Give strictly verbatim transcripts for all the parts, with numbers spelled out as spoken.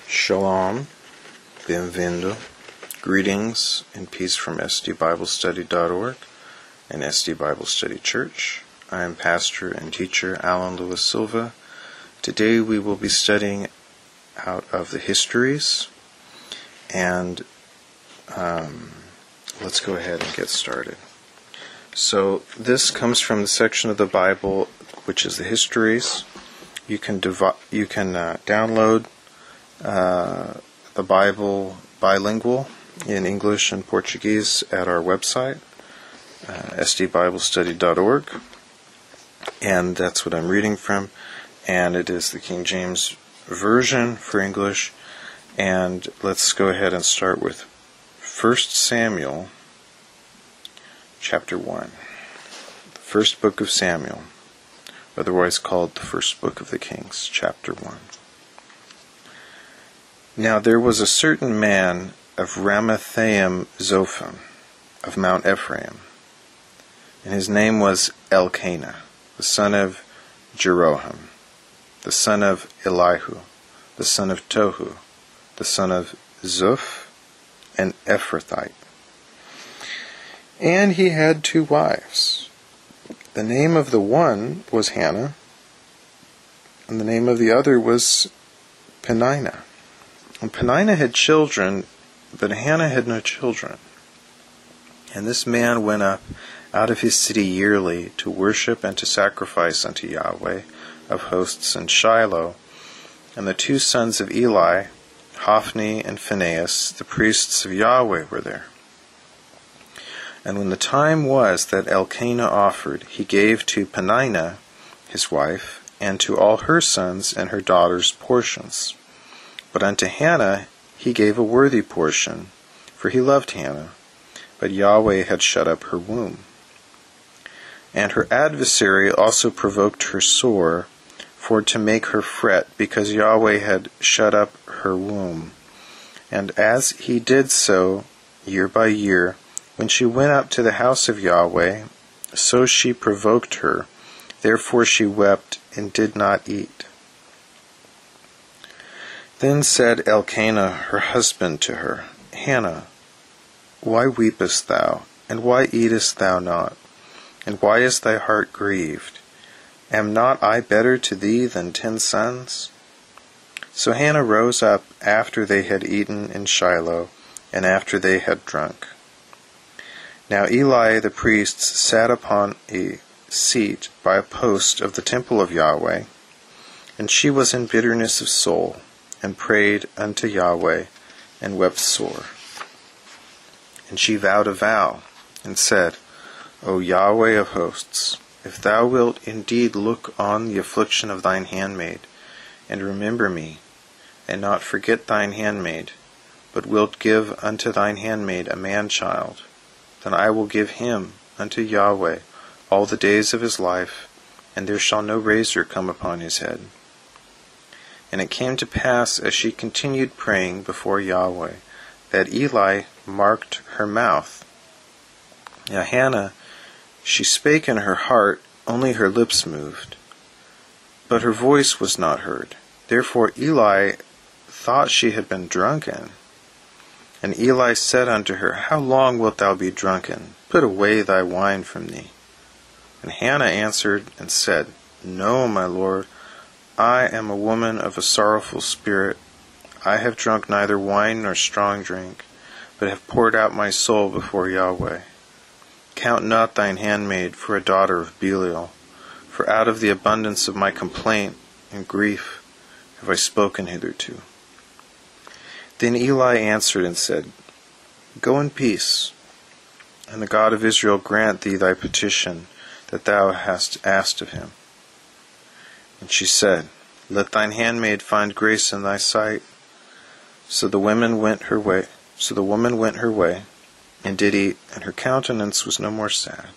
Shalom, bem-vindo, greetings and peace from S D Bible Study dot org and S D Bible Study Church. I am pastor and teacher Alan Lewis Silva. Today we will be studying out of the histories, and um, let's go ahead and get started. So this comes from the section of the Bible which is the histories. You can devi- you can uh, download Uh, the Bible bilingual in English and Portuguese at our website, uh, S D Bible Study dot org, and that's what I'm reading from, and it is the King James Version for English. And let's go ahead and start with First Samuel chapter one, the first book of Samuel, otherwise called the first book of the Kings, chapter one. Now there was a certain man of Ramathaim Zophim, of Mount Ephraim, and his name was Elkanah, the son of Jeroham, the son of Elihu, the son of Tohu, the son of Zuph, an Ephrathite. And he had two wives. The name of the one was Hannah, and the name of the other was Peninnah. And Peninnah had children, but Hannah had no children. And this man went up out of his city yearly to worship and to sacrifice unto Yahweh of hosts in Shiloh. And the two sons of Eli, Hophni and Phinehas, the priests of Yahweh, were there. And when the time was that Elkanah offered, he gave to Peninnah, his wife, and to all her sons and her daughters portions. But unto Hannah he gave a worthy portion, for he loved Hannah, but Yahweh had shut up her womb. And her adversary also provoked her sore, for to make her fret, because Yahweh had shut up her womb. And as he did so, year by year, when she went up to the house of Yahweh, so she provoked her. Therefore she wept and did not eat. Then said Elkanah her husband to her, Hannah, why weepest thou, and why eatest thou not? And why is thy heart grieved? Am not I better to thee than ten sons? So Hannah rose up after they had eaten in Shiloh, and after they had drunk. Now Eli the priest sat upon a seat by a post of the temple of Yahweh, and she was in bitterness of soul, and prayed unto Yahweh, and wept sore. And she vowed a vow, and said, O Yahweh of hosts, if thou wilt indeed look on the affliction of thine handmaid, and remember me, and not forget thine handmaid, but wilt give unto thine handmaid a man-child, then I will give him unto Yahweh all the days of his life, and there shall no razor come upon his head. And it came to pass, as she continued praying before Yahweh, that Eli marked her mouth. Now Hannah, she spake in her heart, only her lips moved, but her voice was not heard. Therefore Eli thought she had been drunken. And Eli said unto her, How long wilt thou be drunken? Put away thy wine from thee. And Hannah answered and said, No, my Lord, I am a woman of a sorrowful spirit. I have drunk neither wine nor strong drink, but have poured out my soul before Yahweh. Count not thine handmaid for a daughter of Belial, for out of the abundance of my complaint and grief have I spoken hitherto. Then Eli answered and said, Go in peace, and the God of Israel grant thee thy petition that thou hast asked of him. And she said, Let thine handmaid find grace in thy sight. So the woman went her way. So the woman went her way, and did eat, and her countenance was no more sad.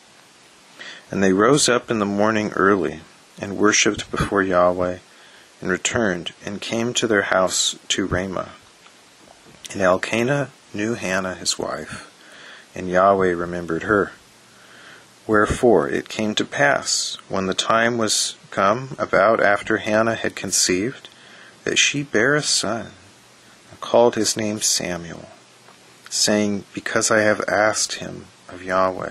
And they rose up in the morning early, and worshipped before Yahweh, and returned, and came to their house to Ramah. And Elkanah knew Hannah his wife, and Yahweh remembered her. Wherefore it came to pass, when the time was come about after Hannah had conceived, that she bare a son, and called his name Samuel, saying, Because I have asked him of Yahweh.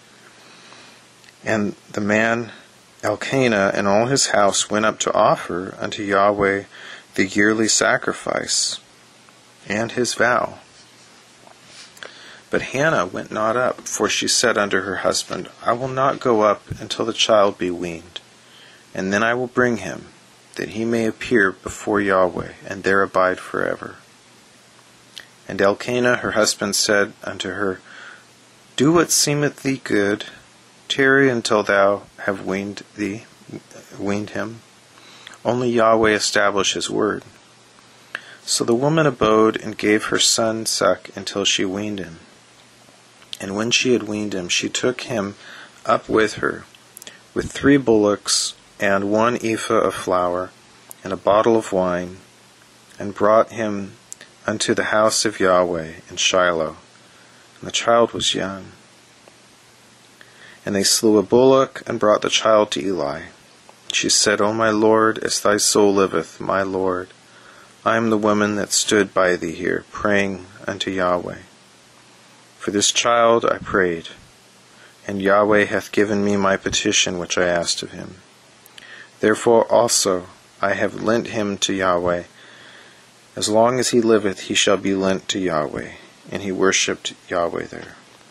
And the man Elkanah and all his house went up to offer unto Yahweh the yearly sacrifice, and his vow. But Hannah went not up, for she said unto her husband, I will not go up until the child be weaned, and then I will bring him, that he may appear before Yahweh, and there abide forever. And Elkanah her husband said unto her, Do what seemeth thee good, tarry until thou have weaned thee, weaned him. Only Yahweh establish his word. So the woman abode and gave her son suck until she weaned him. And when she had weaned him, she took him up with her, with three bullocks, and one ephah of flour, and a bottle of wine, and brought him unto the house of Yahweh in Shiloh. And the child was young. And they slew a bullock, and brought the child to Eli. She said, O my Lord, as thy soul liveth, my Lord, I am the woman that stood by thee here, praying unto Yahweh. For this child I prayed, and Yahweh hath given me my petition which I asked of him. Therefore also I have lent him to Yahweh. As long as he liveth, he shall be lent to Yahweh. And he worshipped Yahweh there.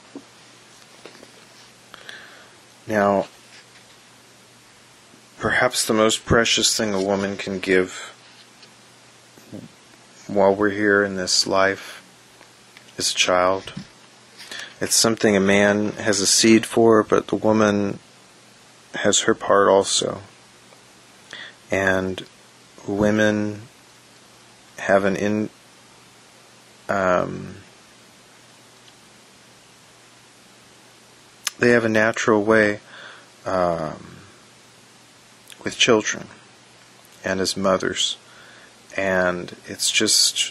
Now, perhaps the most precious thing a woman can give while we're here in this life is a child. It's something a man has a seed for, but the woman has her part also. And women have an in um, they have a natural way um, with children and as mothers, and it's just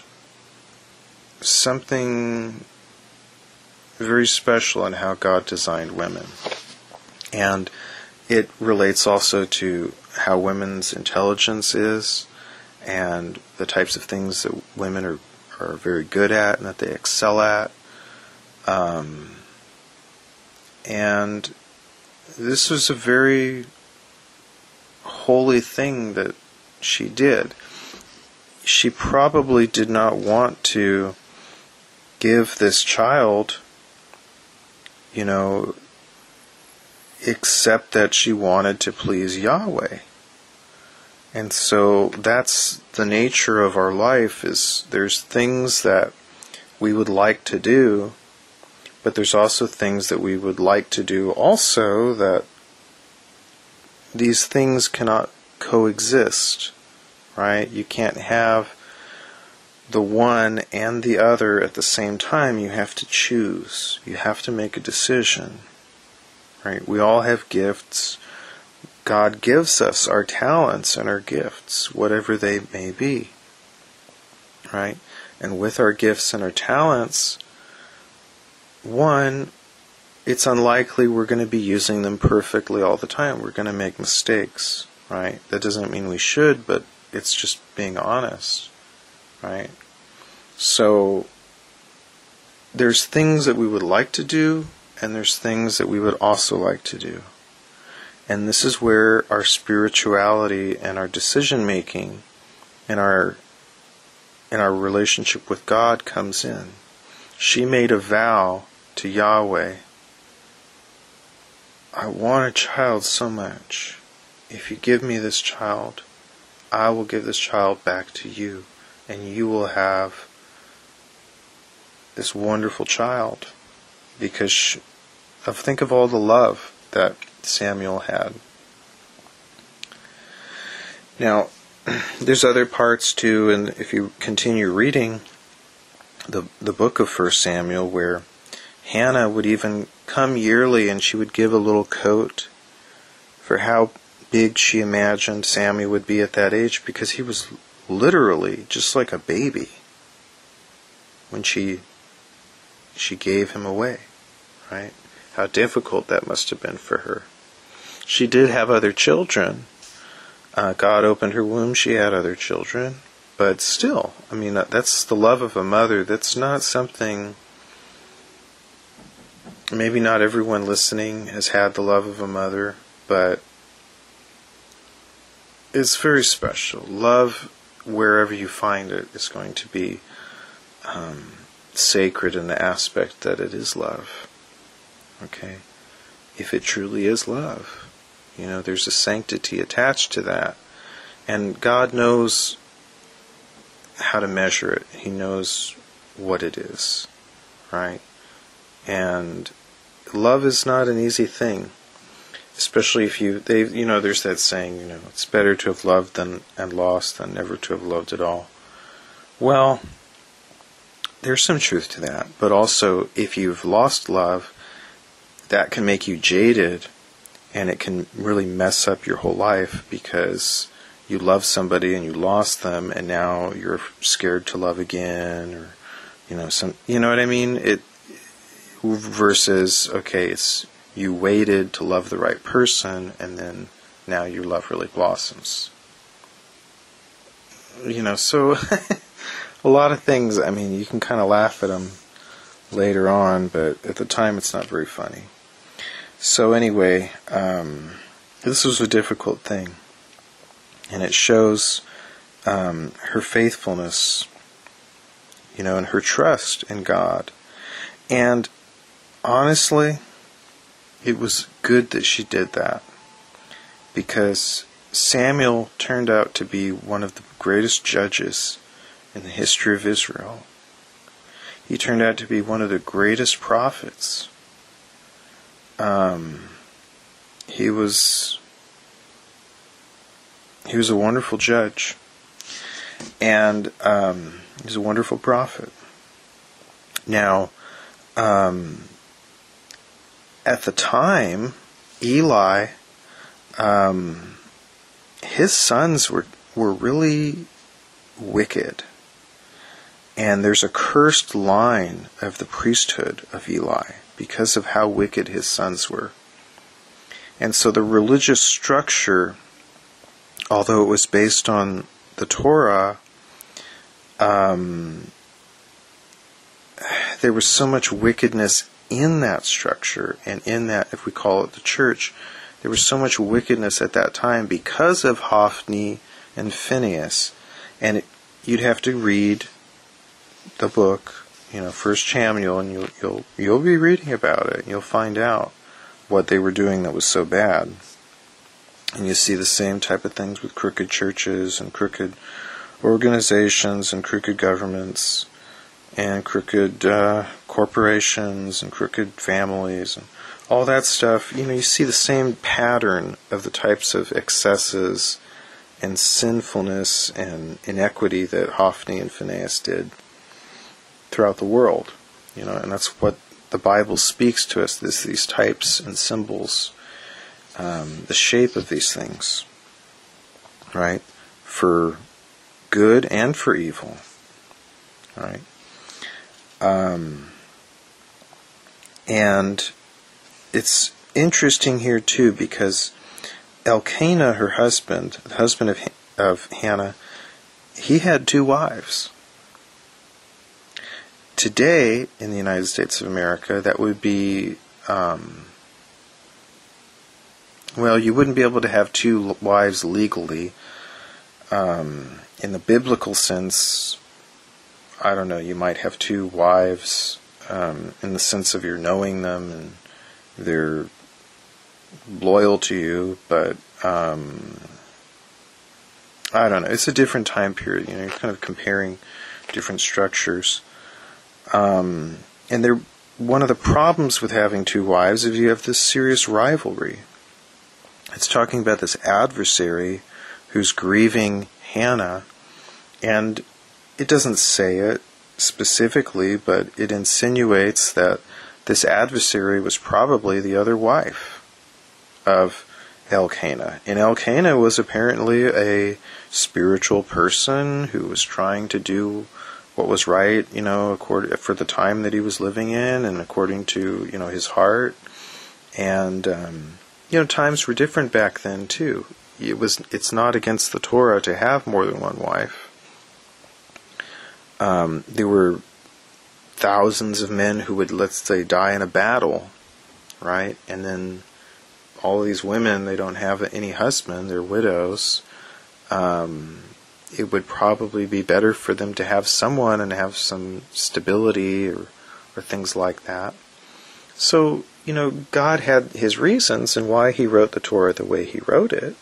something very special in how God designed women. And it relates also to how women's intelligence is, and the types of things that women are, are very good at and that they excel at. Um, and this was a very holy thing that she did. She probably did not want to give this child, you know, except that she wanted to please Yahweh. And so that's the nature of our life, is there's things that we would like to do, but there's also things that we would like to do also, that these things cannot coexist, right? You can't have the one and the other at the same time. You have to choose. You have to make a decision, right? We all have gifts. God gives us our talents and our gifts, whatever they may be, right? And with our gifts and our talents, one, it's unlikely we're going to be using them perfectly all the time. We're going to make mistakes, right? That doesn't mean we should, but it's just being honest, right? So there's things that we would like to do, and there's things that we would also like to do. And this is where our spirituality and our decision making and our and our relationship with God comes in. She made a vow to Yahweh. I want a child so much. If you give me this child, I will give this child back to you, and you will have this wonderful child. Because of think of all the love that Samuel had. Now, there's other parts too, and if you continue reading the the book of First Samuel, where Hannah would even come yearly and she would give a little coat for how big she imagined Samuel would be at that age, because he was literally just like a baby when she she gave him away, right? How difficult that must have been for her. She did have other children. Uh, God opened her womb. She had other children. But still, I mean, that's the love of a mother. That's not something, maybe not everyone listening has had the love of a mother, but it's very special. Love, wherever you find it, is going to be um, sacred in the aspect that it is love. Okay? If it truly is love. You know, there's a sanctity attached to that. And God knows how to measure it. He knows what it is, right? And love is not an easy thing, especially if you, they, you know, there's that saying, you know, it's better to have loved than and lost than never to have loved at all. Well, there's some truth to that, but also if you've lost love, that can make you jaded, and it can really mess up your whole life because you love somebody and you lost them, and now you're scared to love again, or you know, some, you know what I mean? It versus okay, it's you waited to love the right person, and then now your love really blossoms. You know, so a lot of things. I mean, you can kind of laugh at them later on, but at the time, it's not very funny. So anyway, um, this was a difficult thing. And it shows um, her faithfulness, you know, and her trust in God. And honestly, it was good that she did that, because Samuel turned out to be one of the greatest judges in the history of Israel. He turned out to be one of the greatest prophets. Um, he was... He was a wonderful judge, and um, he was a wonderful prophet. Now, um, at the time, Eli, um, his sons were were really wicked, and there's a cursed line of the priesthood of Eli because of how wicked his sons were. And so the religious structure, although it was based on the Torah, um, there was so much wickedness in that structure, and in that, if we call it the church, there was so much wickedness at that time because of Hophni and Phinehas. And it, you'd have to read the book, you know, First Samuel, and you'll you'll you'll be reading about it. You'll find out what they were doing that was so bad. And you see the same type of things with crooked churches and crooked organizations and crooked governments and crooked uh, corporations and crooked families and all that stuff. You know, you see the same pattern of the types of excesses and sinfulness and inequity that Hophni and Phinehas did throughout the world. You know, and that's what the Bible speaks to us, this, these types and symbols. Um, the shape of these things, right, for good and for evil, right, um, and it's interesting here too, because Elkanah, her husband, the husband of of Hannah, he had two wives. Today, in the United States of America, that would be um, Well, you wouldn't be able to have two wives legally. Um, in the biblical sense, I don't know, you might have two wives um, in the sense of you're knowing them and they're loyal to you, but um, I don't know, it's a different time period. You know, you're kind of comparing different structures. Um, and they're, one of the problems with having two wives is you have this serious rivalry. It's talking about this adversary who's grieving Hannah, and it doesn't say it specifically, but it insinuates that this adversary was probably the other wife of Elkanah. And Elkanah was apparently a spiritual person who was trying to do what was right, you know, according, for the time that he was living in and according to, you know, his heart. And, um, you know, times were different back then too. It was, it's not against the Torah to have more than one wife. Um, there were thousands of men who would, let's say, die in a battle, right? And then all these women, they don't have any husband, they're widows. Um, it would probably be better for them to have someone and have some stability or, or things like that. So, you know, God had his reasons and why he wrote the Torah the way he wrote it.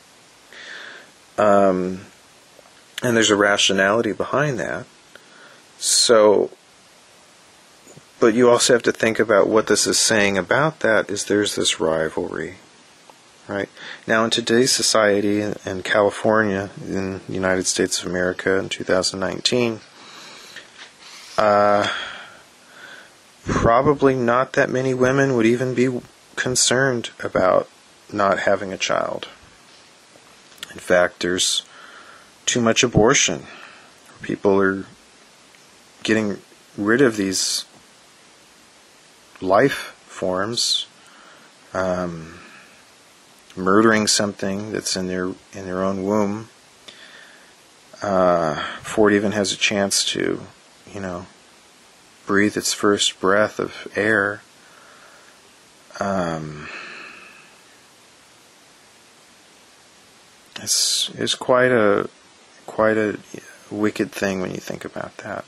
Um, and there's a rationality behind that. So, but you also have to think about what this is saying about that is there's this rivalry, right? Now in today's society in California, in the United States of America in two thousand nineteen, uh, probably not that many women would even be concerned about not having a child. In fact, there's too much abortion. People are getting rid of these life forms, um, murdering something that's in their in their own womb, uh, before it even has a chance to, you know, breathe its first breath of air. Um, it's it's quite a quite a wicked thing when you think about that.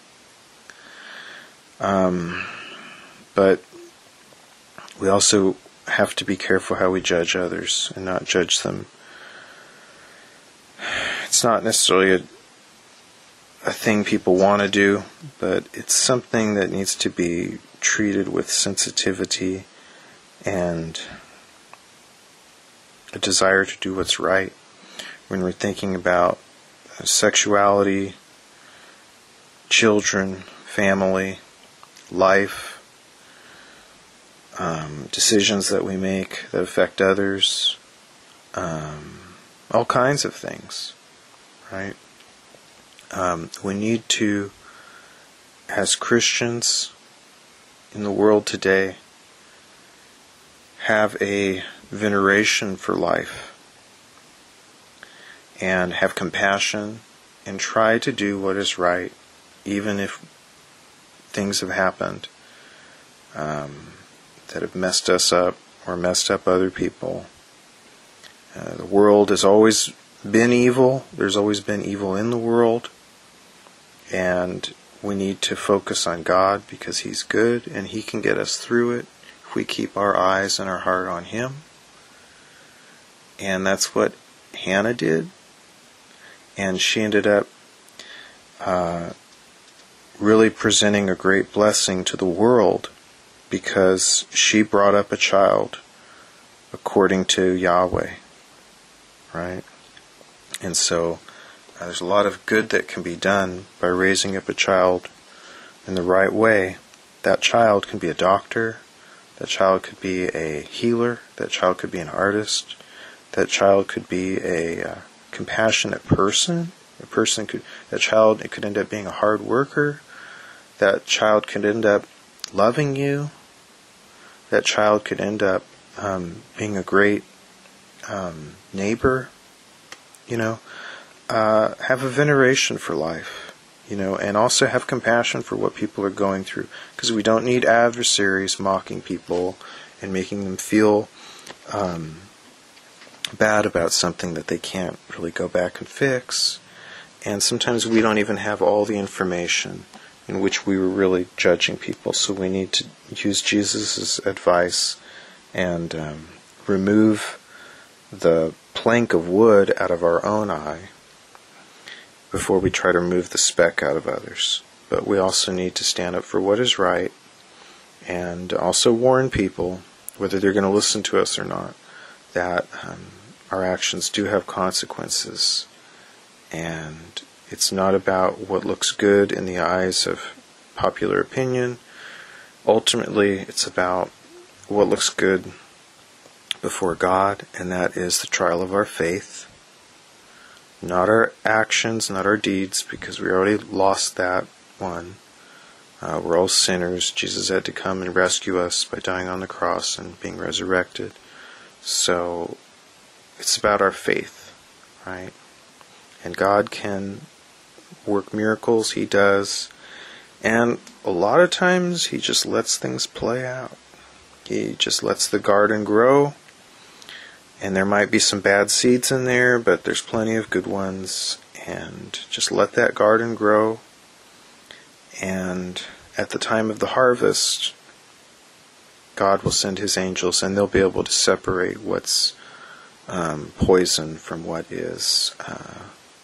Um, but we also have to be careful how we judge others and not judge them. It's not necessarily a, a thing people want to do, but it's something that needs to be treated with sensitivity and a desire to do what's right when we're thinking about sexuality, children, family, life, um, decisions that we make that affect others, um, all kinds of things, right? Um, we need to, as Christians in the world today, have a veneration for life and have compassion and try to do what is right, even if things have happened um, that have messed us up or messed up other people. Uh, the world has always been evil. There's always been evil in the world. And we need to focus on God because He's good and He can get us through it if we keep our eyes and our heart on Him. And that's what Hannah did. And she ended up uh, really presenting a great blessing to the world because she brought up a child according to Yahweh, right? And so uh, there's a lot of good that can be done by raising up a child in the right way. That child can be a doctor, that child could be a healer, that child could be an artist, that child could be a uh, compassionate person, a person could, that child, it could end up being a hard worker, that child could end up loving you, that child could end up um, being a great um, neighbor, you know, uh, have a veneration for life, you know, and also have compassion for what people are going through, because we don't need adversaries mocking people and making them feel um, bad about something that they can't really go back and fix. And sometimes we don't even have all the information in which we were really judging people. So we need to use Jesus' advice and um, remove the plank of wood out of our own eye before we try to remove the speck out of others. But we also need to stand up for what is right and also warn people, whether they're going to listen to us or not, that um, our actions do have consequences. And it's not about what looks good in the eyes of popular opinion. Ultimately, it's about what looks good before God, and that is the trial of our faith. Not our actions, not our deeds, because we already lost that one. Uh, we're all sinners. Jesus had to come and rescue us by dying on the cross and being resurrected. So it's about our faith, right? And God can work miracles, He does. And a lot of times He just lets things play out. He just lets the garden grow. And there might be some bad seeds in there, but there's plenty of good ones. And just let that garden grow. And at the time of the harvest, God will send His angels, and they'll be able to separate what's um, poison from what is uh,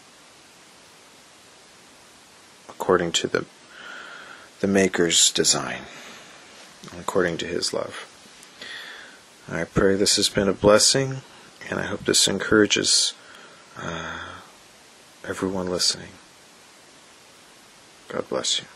according to the the Maker's design, according to His love. I pray this has been a blessing, and I hope this encourages uh, everyone listening. God bless you.